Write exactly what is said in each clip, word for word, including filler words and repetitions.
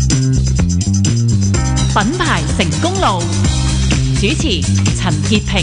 品牌成功路，主持陳潔平。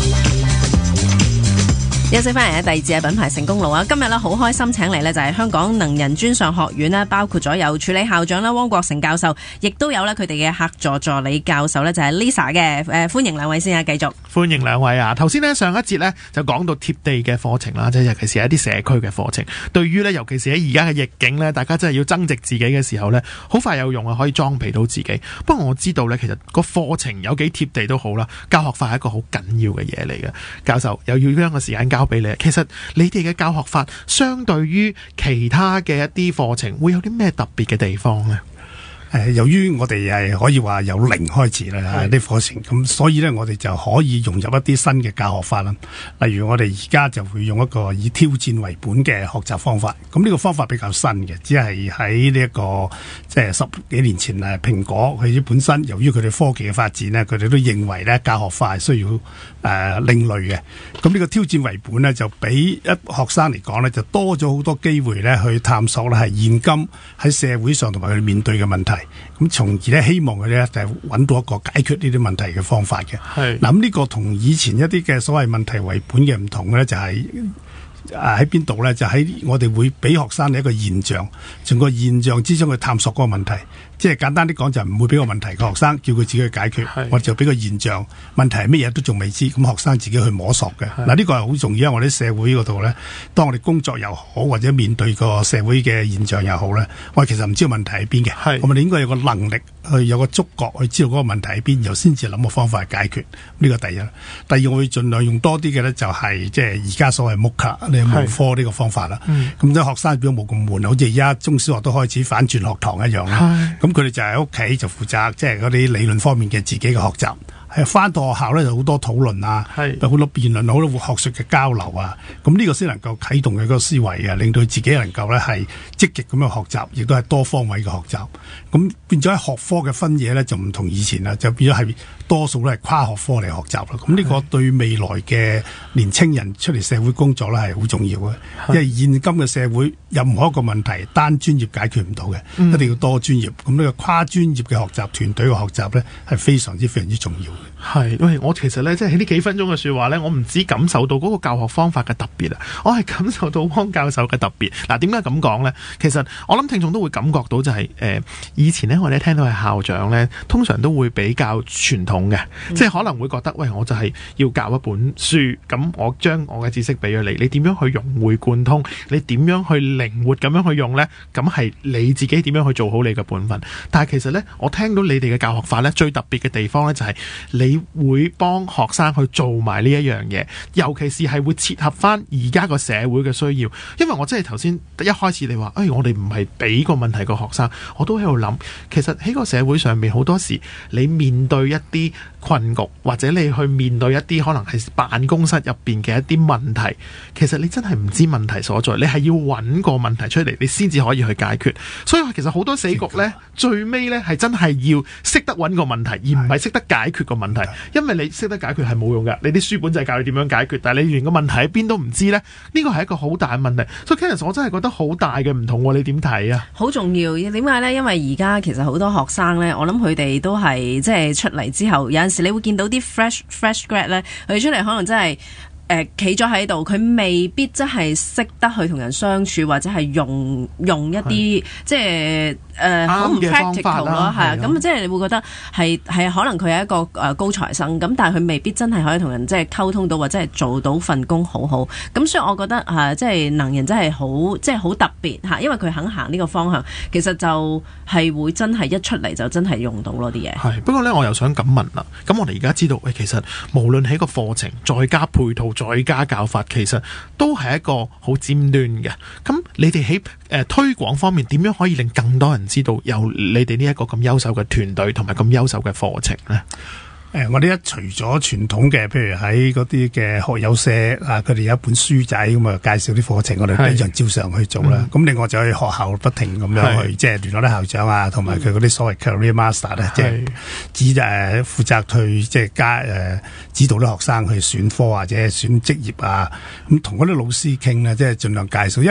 休息翻嚟嘅第二節嘅品牌成功路啊！今日咧好開心請嚟呢就係香港能仁專上學院啦，包括咗有署理校長啦汪國成教授，亦都有咧佢哋嘅客座助理教授呢就係 Lisa 嘅。誒，歡迎兩位先啊，繼續歡迎兩位啊！頭先呢上一節呢就講到貼地嘅課程啦，即係尤其是一啲社區嘅課程，對於呢，尤其是喺而家嘅逆境呢，大家真係要增值自己嘅時候呢，好快有用啊，可以裝備到自己。不過我知道呢，其實個課程有幾貼地都好啦，教學法係一個好緊要嘅嘢嚟嘅。教授又要將個時間交俾你，其實你哋嘅教學法相對於其他嘅一啲課程，會有啲咩特別嘅地方呢？ 誒，由於我哋係可以話由零開始啦，啲課程咁，所以咧我哋就可以融入一啲新嘅教學法啦。例如我哋而家就會用一個以挑戰為本嘅學習方法。咁呢個方法比較新嘅，只係喺呢一個即係十幾年前誒，蘋果佢本身由於佢哋科技嘅發展呢，佢哋都認為咧教學法係需要誒、呃、另類嘅。咁呢個挑戰為本呢，就俾一學生嚟講呢，就多咗好多機會咧去探索咧係現今喺社會上同埋佢哋面對嘅問題。咁從而咧，希望佢咧就係揾到一個解決呢啲問題嘅方法嘅。係嗱，咁呢個同以前一啲嘅所謂問題為本嘅唔同嘅咧，就係誒喺邊度咧？就喺我哋會俾學生一個現象，從個現象之中去探索嗰個問題。即係簡單啲講，就唔會俾個問題個學生，叫佢自己去解決。我就俾個現象，問題係乜嘢都仲未知，咁學生自己去摸索嘅。嗱，呢個係好重要。我哋社會嗰度咧，當我哋工作又好，或者面對個社會嘅現象又好咧，我哋其實唔知道問題喺邊嘅。我哋應該有個能力去有個觸覺去知道嗰個問題喺邊，然後先至諗個方法去解決。呢個第一。第二，我會盡量用多啲嘅咧，就係即係而家所謂 M O O C 呢個無科呢個方法啦。咁即係學生變咗冇咁悶，好似而家中小學都開始反轉學堂一樣啦。咁佢哋就喺屋企就負責即係嗰啲理論方面嘅自己嘅學習，係翻到學校咧就好多討論啊，有好多辯論，好多學術嘅交流啊，咁呢個先能夠啟動佢嗰個思維啊，令到自己能夠咧係積極咁樣學習，亦都係多方位嘅學習。咁變咗喺學科嘅分野咧就唔同以前啦，就變咗係多數都係跨學科嚟學習啦。咁呢個對未來嘅年青人出嚟社會工作咧係好重要嘅，因為現今嘅社會任何一個問題單專業解決唔到嘅，嗯、一定要多專業。咁呢個跨專業嘅學習團隊嘅學習咧係非常之非常之重要嘅。 係，喂，我其實咧即係喺呢幾分鐘嘅說話咧，我唔止感受到嗰個教學方法嘅特別啊，我係感受到汪教授嘅特別。嗱，點解咁講咧？其實我諗聽眾都會感覺到就係、是、誒、呃，以前咧我哋聽到係校長咧，通常都會比較傳統嘅，嗯、即係可能會覺得，喂，我就係要教一本書，咁我將我嘅知識俾咗你，你點樣去融會貫通？你點樣去靈活咁樣去用咧？咁係你自己點樣去做好你嘅本分？但係其實咧，我聽到你哋嘅教學法咧，最特別嘅地方咧就係你會幫學生去做埋呢一樣嘢，尤其是係會切合翻而家個社會嘅需要。因為我真係頭先一開始你話，誒、哎，我哋唔係俾個問題個學生，我都喺度諗，其實喺個社會上面好多時，你面對一啲困局，或者你去面對一啲可能係辦公室入邊嘅一啲問題，其實你真係唔知問題所在，你係要揾個問題出嚟，你先至可以去解決。所以其實好多死局呢，最尾呢係真係要識得揾個問題，而唔係識得解決個問題。因為你識得解決係冇用㗎，你啲書本就係教你點樣解決，但係你連個問題喺邊都唔知呢，呢個係一個好大嘅問題。所以 Kenneth 我真係覺得好大嘅唔同喎，你點睇啊？好重要，點解呢？因為而家其實好多學生呢，我諗佢哋都係即係出嚟之後，有陣時你會見到啲 fresh fresh grad 呢，佢出嚟可能真係誒企咗喺度，佢未必真係識得去同人相處，或者係用用一啲即係誒好唔 practical 咯，係啊，咁即係你會覺得係係可能佢係一個誒高材生，咁但係佢未必真係可以同人即係溝通到，或者係做到份工好好。咁所以我覺得嚇，即係能仁真係好即係好特別嚇，因為佢肯行呢個方向，其實就係會真係一出嚟就真係用到咯啲嘢。係不過咧，我又想咁問啦。咁我哋而家知道，喂，其實無論喺個課程再加配套，再加教法，其實都係一個好尖端嘅。咁你哋喺誒推廣方面，點樣可以令更多人知道有你哋呢一個咁優秀嘅團隊同埋咁優秀嘅課程呢？ 誒、呃，我哋一除咗傳統嘅，譬如喺嗰啲嘅學友社啊，佢哋有一本書仔咁啊，介紹啲課程，我哋非常照常去做啦。咁、嗯、另外就去學校不停咁樣去，即係聯絡啲校長啊，同埋佢嗰啲所謂 career master 咧，即係指誒負責去即係加誒指導啲學生去選科或者選職業啊。咁同嗰啲老師傾咧，即係盡量介紹，因為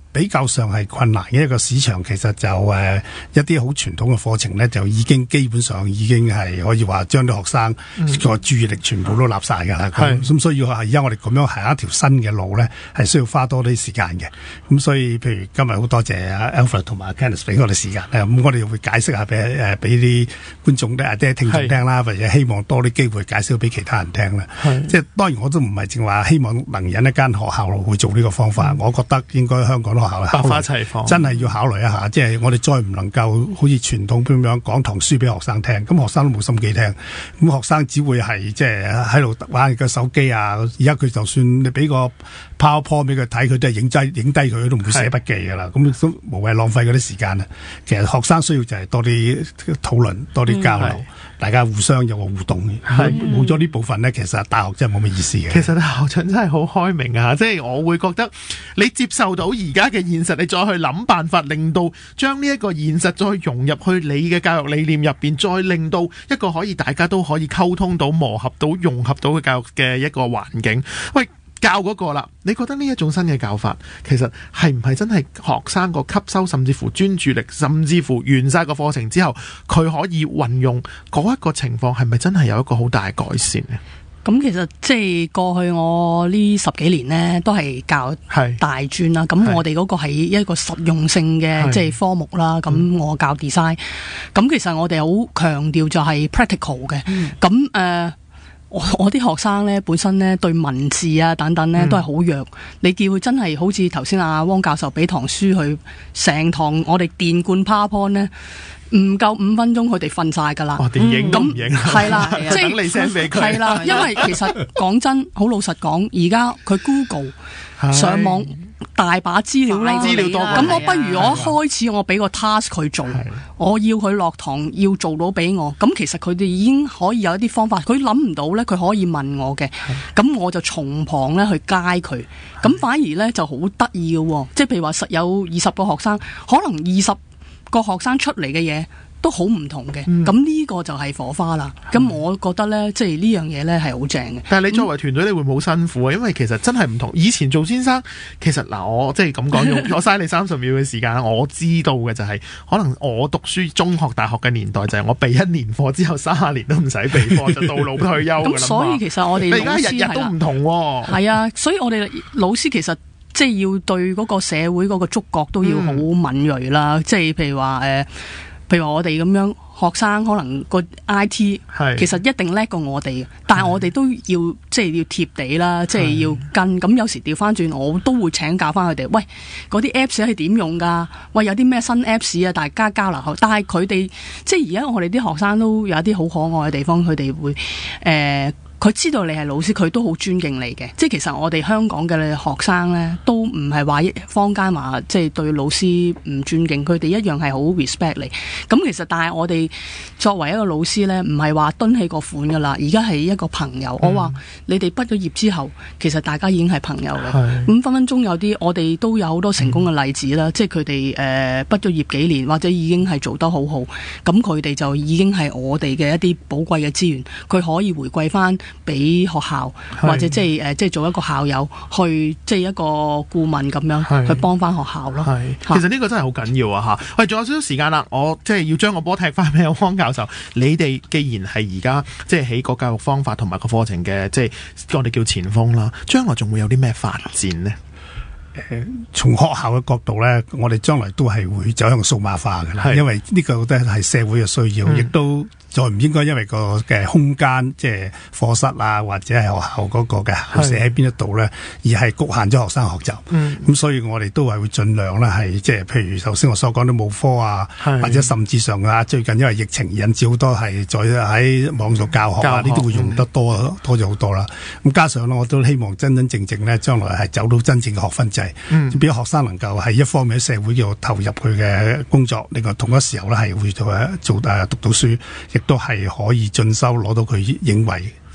比較上係困難嘅一個市場，其實就誒、呃、一啲好傳統嘅課程咧，就已經基本上已經係可以話將啲學生個注意力全部都立晒㗎啦。咁咁所以而家我哋咁樣行一條新嘅路咧，係需要花多啲時間嘅。咁所以譬如今日好多謝阿 Alfred 同埋 Kenneth 俾我哋時間，咁我哋會解釋下俾誒俾啲觀眾咧、啲聽眾聽啦，或者希望多啲機會介紹俾其他人聽啦。即係當然我都唔係淨話希望能引一間學校去做呢個方法，我覺得應該香港學校百花齊放， 真係要考慮一下。即係我哋再唔能夠好似傳統咁樣講堂書俾學生聽，咁學生都冇心機聽，咁學生只會係即係喺度玩個手機啊。而家佢就算你俾個 PowerPoint 俾佢睇，佢都係影低影低佢，都唔會寫筆記噶啦。咁都無謂浪費嗰啲時間啊。其實學生需要就係多啲討論，多啲交流。嗯大家互相有個互動，冇咗呢部分呢，其實大學真係冇乜意思嘅。 其實校長真係好開明啊！即係我會覺得你接受到而家嘅現實，你再去諗辦法，令到將呢一個現實再融入去你嘅教育理念入邊，再令到一個可以大家都可以溝通到、磨合到、融合到嘅教育嘅一個環境。喂！教嗰個啦，你覺得呢一種新嘅教法，其實係唔係真係學生個吸收，甚至乎專注力，甚至乎完晒個課程之後，佢可以運用嗰一個情況，係咪真係有一個好大嘅改善呢？ 咁其實即係過去我呢十幾年呢，都係教大專啦。咁我哋嗰個係一個實用性嘅即係科目啦。咁我教 design，咁其實我哋好強調就係 practical 嘅。咁誒、呃。我我啲學生咧本身咧對文字啊等等咧都係好弱，嗯、你叫佢真係好似頭先阿汪教授俾堂書去成堂我哋電灌 PowerPoint 咧，唔夠五分鐘佢哋瞓晒噶啦。 哦，電影都唔影係啦，即係等你 send 俾佢。 係啦，因為其實講真，好老實講，而家佢 Google 上網大把資料啦， 資料多。 咁我不如我一開始我俾個 task 佢做，我要佢落堂要做到俾我。咁其實佢哋已經可以有一啲方法，佢諗唔到咧，佢可以問我嘅。咁我就從旁咧去 guide 佢。咁反而咧就好得意嘅，即係譬如話實有二十個學生，可能二十個學生出嚟嘅嘢都好唔同嘅，咁呢、嗯、個就係火花啦。咁、嗯、我覺得呢，即係呢樣嘢呢係好正嘅。 但係你作為團隊，你會唔會好辛苦啊？因為其實真係唔同。以前做先生，其實嗱，我即係咁講，用我嘥你三十秒嘅時間，我知道嘅就係、是，可能我讀書中學、大學嘅年代就係我備一年課之後，三十年都唔使備課，就到老退休㗎啦嘛。咁所以其實我哋而家日日都唔同喎。 係啊，所以我哋老師其實即係要對嗰個社會嗰個觸覺都要好敏鋭啦。嗯、即係譬如話誒。呃譬如話我哋咁樣，學生可能個 I T 其實一定叻過我哋，但係我哋都要即係要貼地啦，即係要跟。咁有時調翻轉，我都會請教翻佢哋。喂，嗰啲 Apps 係點用㗎？喂，有啲咩新 Apps 啊？大家交流下。但係佢哋即係而家我哋啲學生都有一啲好可愛嘅地方，佢哋會誒。呃佢知道你係老師，佢都好尊敬你嘅。即係其實我哋香港嘅學生呢，都唔係話坊間話即係對老師唔尊敬，佢哋一樣係好 respect 你。咁其實但係我哋作為一個老師呢，唔係話蹲起個款噶啦，而家係一個朋友。嗯、我話你哋畢咗業之後，其實大家已經係朋友嘅。咁分分鐘有啲我哋都有好多成功嘅例子啦，嗯、即係佢哋誒畢咗業幾年，或者已經係做得好好，咁佢哋就已經係我哋嘅一啲寶貴嘅資源，佢可以回饋翻俾學校，或者即係誒，即係做一個校友，去即係一個顧問咁樣去幫翻學校咯。 係，其實呢個真係好緊要啊！吓，喂，仲有少少時間啦，我即係要將個波踢翻俾阿汪教授。你哋既然係而家即係喺個教育方法同埋個課程嘅，即係我哋叫前鋒啦，將來仲會有啲咩發展呢？ 誒，從學校嘅角度咧，我哋將來都係會走向數碼化嘅啦，因為呢個都係社會嘅需要，亦、嗯、都再唔應該因為個嘅空間，即係課室啊，或者係學校嗰個嘅校舍喺邊一度咧，而係局限咗學生學習。咁、嗯、所以我哋都係會盡量咧，係即係譬如頭先我所講啲舞科啊，或者甚至上啊，最近因為疫情引致好多係在喺網度教學啊，呢啲會用得多、嗯、多咗好多啦。咁加上咧，我都希望真真正正咧，將來係走到真正嘅學分制。嗯，俾學生能夠係一方面喺社會度投入佢嘅工作，另外同一時候咧係會做誒做誒讀到書，亦都係可以進修攞到佢認為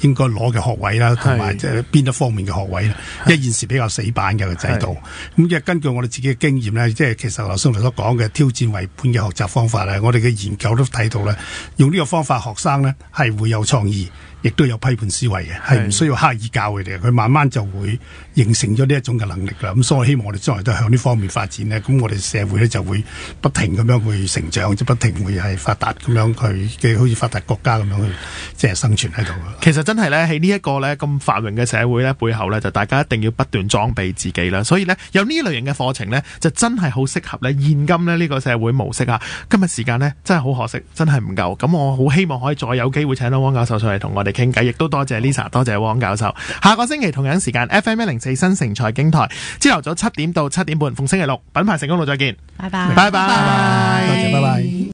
應該攞嘅學位啦，同埋即係邊一方面嘅學位啦。因為現時比較死板嘅個制度，咁即係根據我哋自己嘅經驗咧，即係其實頭先我所講嘅挑戰為本嘅學習方法咧，我哋嘅研究都睇到咧，用呢個方法學生咧係會有創意，亦都有批判思維嘅，係唔需要刻意教佢哋，佢慢慢就會形成咗呢一種嘅能力啦。咁所以我希望我哋將來都向呢方面發展咧，咁我哋社會咧就會不停咁樣去成長，即不停會係發達咁樣去嘅，好似發達國家咁樣去即係生存喺度。 其實真係咧喺呢一個咧咁繁榮嘅社會咧背後咧，就大家一定要不斷裝備自己啦。所以咧有呢類型嘅課程咧，就真係好適合咧現今咧呢個社會模式啊。今日時間咧真係好可惜，真係唔夠。咁我好希望可以再有機會請到汪教授上嚟同我哋傾偈，亦都多謝 Lisa， 多謝汪教授。下個星期同樣時間 F M 一零四新城財經台，朝頭早七點到七點半，逢星期六品牌成功路再見， 拜拜， 拜拜， 多謝，拜拜。